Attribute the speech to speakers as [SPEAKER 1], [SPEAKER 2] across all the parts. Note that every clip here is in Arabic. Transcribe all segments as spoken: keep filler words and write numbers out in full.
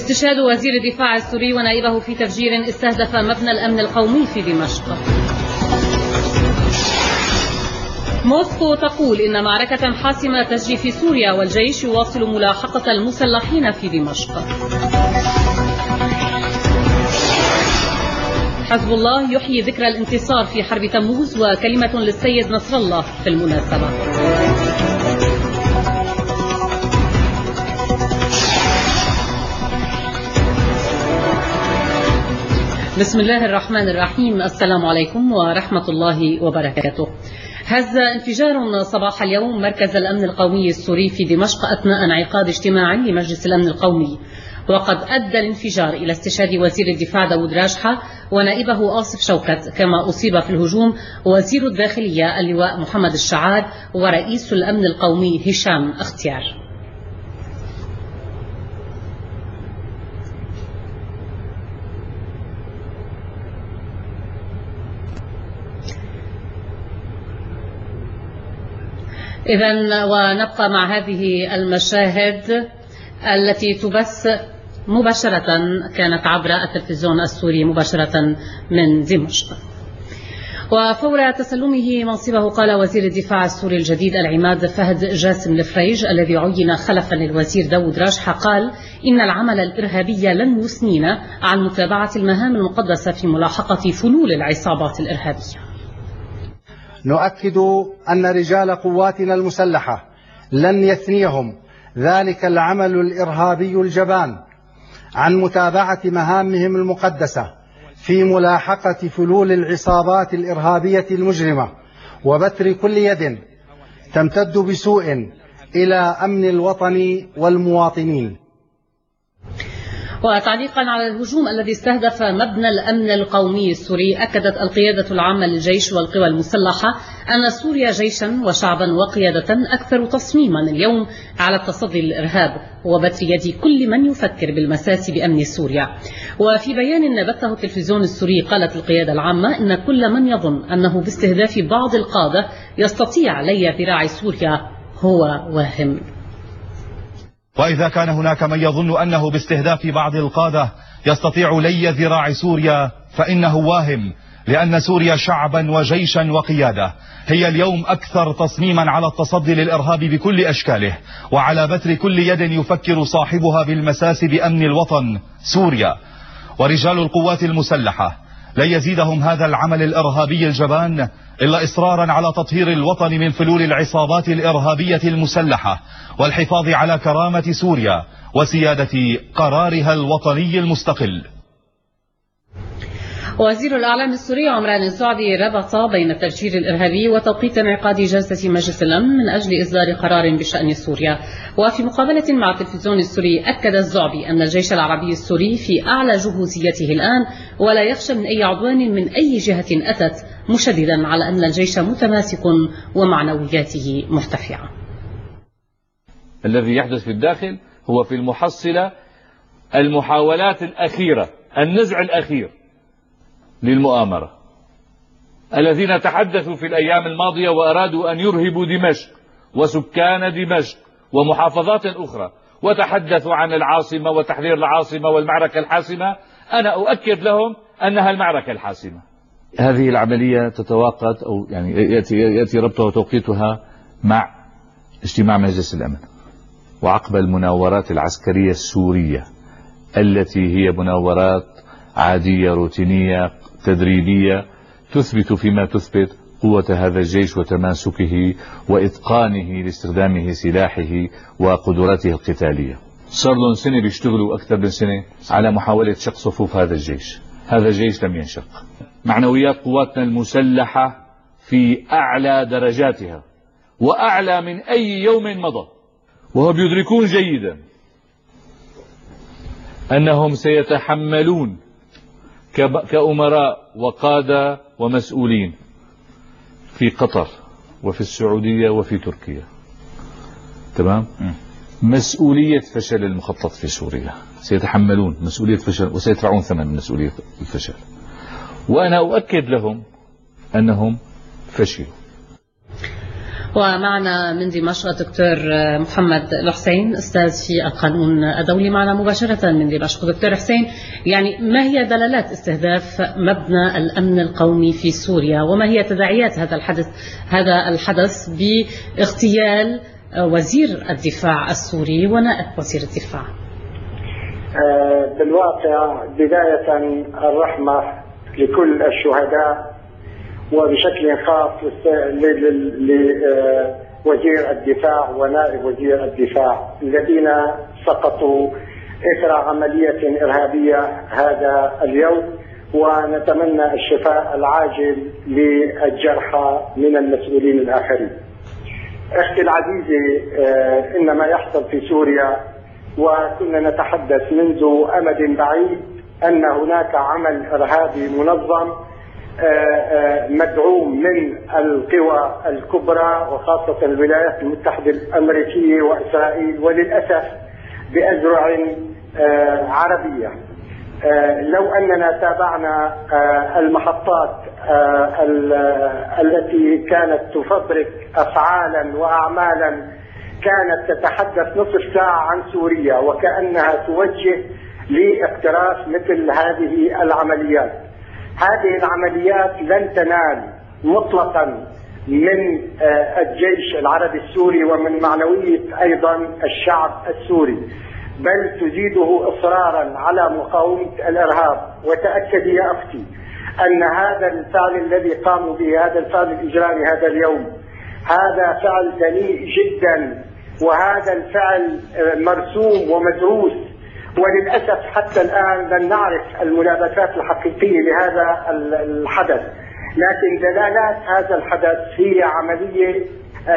[SPEAKER 1] استشهاد وزير الدفاع السوري ونائبه في تفجير استهدف مبنى الأمن القومي في دمشق. موسكو تقول إن معركة حاسمة تجري في سوريا والجيش يواصل ملاحقة المسلحين في دمشق. حزب الله يحيي ذكرى الانتصار في حرب تموز وكلمة للسيد نصر الله في المناسبة. بسم الله الرحمن الرحيم. السلام عليكم ورحمة الله وبركاته. هز انفجار صباح اليوم مركز الأمن القومي السوري في دمشق أثناء انعقاد اجتماع لمجلس الأمن القومي، وقد أدى الانفجار إلى استشهاد وزير الدفاع داود راجحة ونائبه آصف شوكت، كما أصيب في الهجوم وزير الداخلية اللواء محمد الشعار ورئيس الأمن القومي هشام اختيار. إذن ونبقى مع هذه المشاهد التي تبث مباشرة، كانت عبر التلفزيون السوري مباشرة من دمشق. وفور تسلمه منصبه قال وزير الدفاع السوري الجديد العماد فهد جاسم الفريج الذي عين خلفا للوزير داود راجحة، قال إن العمل الإرهابي لن يثنينا عن متابعة المهام المقدسة في ملاحقة فلول العصابات الإرهابية.
[SPEAKER 2] نؤكد أن رجال قواتنا المسلحة لن يثنيهم ذلك العمل الإرهابي الجبان عن متابعة مهامهم المقدسة في ملاحقة فلول العصابات الإرهابية المجرمة وبتر كل يد تمتد بسوء إلى أمن الوطن والمواطنين.
[SPEAKER 1] وتعليقا على الهجوم الذي استهدف مبنى الأمن القومي السوري، أكدت القيادة العامة للجيش والقوى المسلحة أن سوريا جيشا وشعبا وقيادة أكثر تصميما اليوم على التصدي للإرهاب وبتر يد كل من يفكر بالمساس بأمن سوريا. وفي بيان بثه التلفزيون السوري قالت القيادة العامة إن كل من يظن أنه باستهداف بعض القادة يستطيع لي ذراع سوريا هو واهم.
[SPEAKER 3] وإذا كان هناك من يظن أنه باستهداف بعض القادة يستطيع لي ذراع سوريا فإنه واهم، لأن سوريا شعبا وجيشا وقيادة هي اليوم أكثر تصميما على التصدي للإرهاب بكل أشكاله وعلى بتر كل يد يفكر صاحبها بالمساس بأمن الوطن سوريا. ورجال القوات المسلحة لا يزيدهم هذا العمل الإرهابي الجبان إلا إصرارا على تطهير الوطن من فلول العصابات الإرهابية المسلحة والحفاظ على كرامة سوريا وسيادة قرارها الوطني المستقل.
[SPEAKER 1] وزير الأعلام السوري عمران الزعبي ربط بين التفجير الإرهابي وتوقيت انعقاد جلسة مجلس الأمن من أجل إصدار قرار بشأن سوريا. وفي مقابلة مع التلفزيون السوري أكد الزعبي أن الجيش العربي السوري في أعلى جهوزيته الآن ولا يخشى من أي عدوان من أي جهة أتت، مشددا على أن الجيش متماسك ومعنوياته مرتفعة.
[SPEAKER 4] الذي يحدث في الداخل هو في المحصلة المحاولات الأخيرة، النزع الأخير للمؤامرة، الذين تحدثوا في الأيام الماضية وأرادوا أن يرهبوا دمشق وسكان دمشق ومحافظات أخرى وتحدثوا عن العاصمة وتحرير العاصمة والمعركة الحاسمة. أنا أؤكد لهم أنها المعركة الحاسمة. هذه العملية تتوقت أو يعني يأتي, يأتي ربطها وتوقيتها مع اجتماع مجلس الأمن وعقب المناورات العسكرية السورية التي هي مناورات عادية روتينية تدريبية تثبت فيما تثبت قوة هذا الجيش وتماسكه وإتقانه لاستخدامه سلاحه وقدراته القتالية. صار لهم سنة بيشتغلوا أكثر من سنة على محاولة شق صفوف هذا الجيش. هذا الجيش لم ينشق. معنويات قواتنا المسلحة في أعلى درجاتها وأعلى من أي يوم مضى، وهم يدركون جيدا أنهم سيتحملون كأمراء وقادة ومسؤولين في قطر وفي السعودية وفي تركيا، تمام، مسؤولية فشل المخطط في سوريا. سيتحملون مسؤولية فشل وسيدفعون ثمن مسؤولية الفشل، وأنا أؤكد لهم أنهم فشلوا.
[SPEAKER 1] ومعنا من دمشق الدكتور محمد الحسين أستاذ في القانون الدولي معنا مباشرة من دمشق. دكتور حسين، يعني ما هي دلالات استهداف مبنى الأمن القومي في سوريا، وما هي تداعيات هذا الحدث هذا الحدث باغتيال وزير الدفاع السوري ونائب وزير الدفاع؟
[SPEAKER 5] بالواقع بداية الرحمة لكل الشهداء، وبشكل خاص لوزير الدفاع ونائب وزير الدفاع الذين سقطوا إثر عملية إرهابية هذا اليوم، ونتمنى الشفاء العاجل للجرحى من المسؤولين الآخرين. أختي العزيزة، إن ما يحصل في سوريا وكنا نتحدث منذ أمد بعيد أن هناك عمل إرهابي منظم مدعوم من القوى الكبرى وخاصة الولايات المتحدة الأمريكية وإسرائيل، وللأسف بأذرع عربية. لو أننا تابعنا المحطات التي كانت تفبرك أفعالا وأعمالا كانت تتحدث نصف ساعة عن سوريا وكأنها توجه لاقتراف مثل هذه العمليات. هذه العمليات لن تنال مطلقا من الجيش العربي السوري ومن معنوية أيضا الشعب السوري، بل تزيده إصرارا على مقاومة الإرهاب. وتأكدي يا أختي أن هذا الفعل الذي قاموا به، هذا الفعل الإجرامي هذا اليوم، هذا فعل دنيء جدا، وهذا الفعل مرسوم ومدروس، وللأسف حتى الآن لن نعرف الملابسات الحقيقية لهذا الحدث. لكن دلالات هذا الحدث هي عملية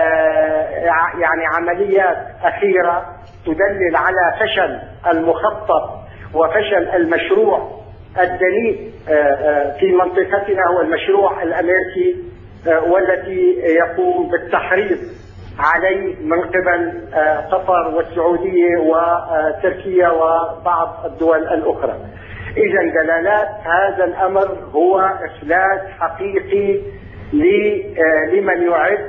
[SPEAKER 5] يعني عمليات أخيرة تدلل على فشل المخطط وفشل المشروع الدنيء في منطقتنا، هو المشروع الأمريكي والتي يقوم بالتحريض عليه من قبل قطر والسعودية وتركيا وبعض الدول الأخرى. إذا دلالات هذا الأمر هو إفلاس حقيقي لمن يعد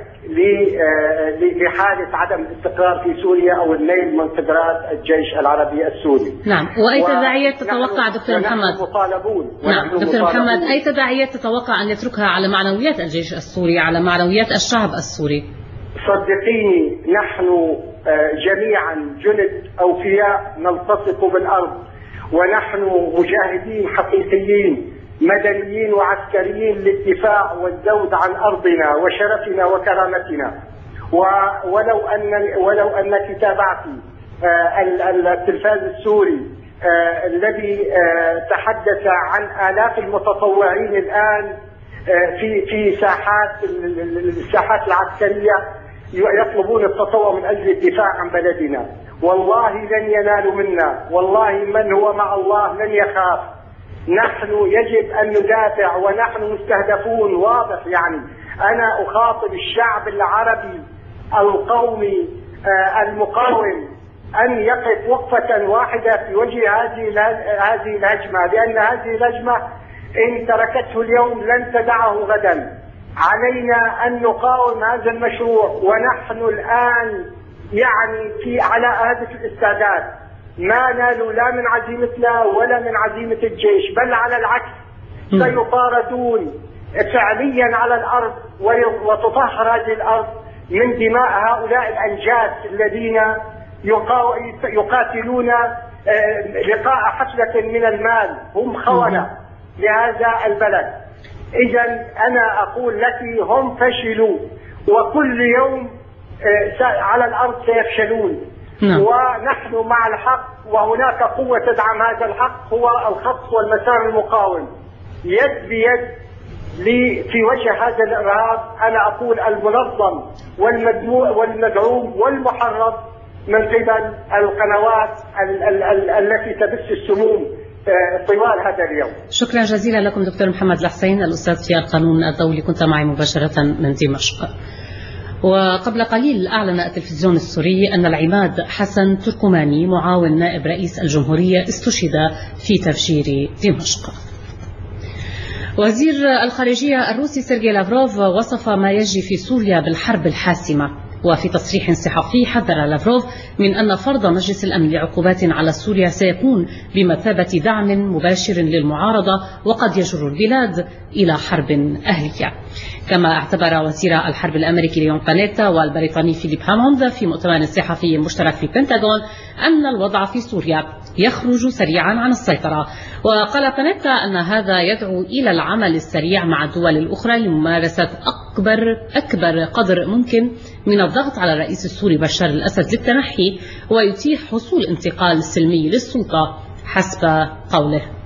[SPEAKER 5] لحالة عدم الاستقرار في سوريا أو النيل من قدرات الجيش العربي السوري.
[SPEAKER 1] نعم، وأي تداعيات تتوقع دكتور محمد؟
[SPEAKER 5] مطالبون.
[SPEAKER 1] نعم دكتور محمد، أي تداعيات تتوقع أن يتركها على معنويات الجيش السوري، على معنويات الشعب السوري؟
[SPEAKER 5] صدقيني، نحن جميعا جند أوفياء نلتصق بالأرض، ونحن مجاهدين حقيقيين مدنيين وعسكريين للدفاع والذود عن أرضنا وشرفنا وكرامتنا. ولو أن ولو أنك تابعتي التلفاز السوري الذي تحدث عن آلاف المتطوعين الآن في في ساحات الساحات العسكرية يطلبون التطوع من أجل الدفاع عن بلدنا، والله لن ينالوا منا، والله من هو مع الله لن يخاف. نحن يجب أن ندافع ونحن مستهدفون واضح. يعني أنا أخاطب الشعب العربي القومي المقاوم أن يقف وقفة واحدة في وجه هذه هذه الهجمة، لأن هذه الهجمة إن تركته اليوم لن تدعه غدا. علينا أن نقاوم هذا المشروع، ونحن الآن يعني في على هدف الاستعداد، ما نالوا لا من عزيمتنا ولا من عزيمة الجيش، بل على العكس سيطاردون فعليا على الأرض، وتطهر هذه الأرض من دماء هؤلاء الأنجاس الذين يقاتلون لقاء حفلة من المال. هم خونة لهذا البلد. إذا أنا أقول لك هم فشلوا، وكل يوم على الأرض سيفشلون. نعم. ونحن مع الحق، وهناك قوة تدعم هذا الحق، هو الخط والمسار المقاوم يد بيد في وجه هذا الإرهاب. أنا أقول المنظم والمدعوم والمحرض من قبل القنوات التي تبث السموم طوال هذا اليوم.
[SPEAKER 1] شكرا جزيلا لكم دكتور محمد الحسين، الأستاذ في القانون الدولي، كنت معي مباشرة من دمشق. وقبل قليل أعلن التلفزيون السوري أن العماد حسن تركماني معاون نائب رئيس الجمهورية استشهد في تفجير دمشق. وزير الخارجية الروسي سيرجي لافروف وصف ما يجري في سوريا بالحرب الحاسمة، وفي تصريح صحفي حذر لافروف من أن فرض مجلس الأمن لعقوبات على سوريا سيكون بمثابة دعم مباشر للمعارضة وقد يجر البلاد إلى حرب أهلية. كما اعتبر وزير الحرب الأمريكي ليون بانيتا والبريطاني فيليب هاموند في مؤتمر صحفي مشترك في البنتاغون أن الوضع في سوريا يخرج سريعا عن السيطرة. وقال بانيتا أن هذا يدعو إلى العمل السريع مع الدول الأخرى لممارسة أكبر أكبر قدر ممكن من الضغط على الرئيس السوري بشار الأسد للتنحي ويتيح حصول انتقال سلمي للسلطة حسب قوله.